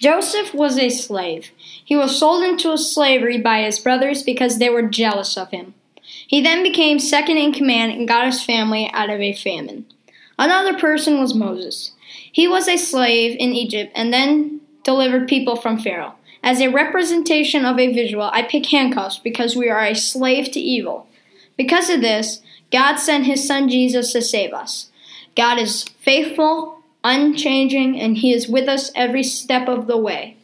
Joseph was a slave. He was sold into slavery by his brothers because they were jealous of him. He then became second in command and got his family out of a famine. Another person was Moses. He was a slave in Egypt and then delivered people from Pharaoh. As a representation of a visual, I pick handcuffs because we are a slave to evil. Because of this, God sent his son Jesus to save us. God is faithful, unchanging, and he is with us every step of the way.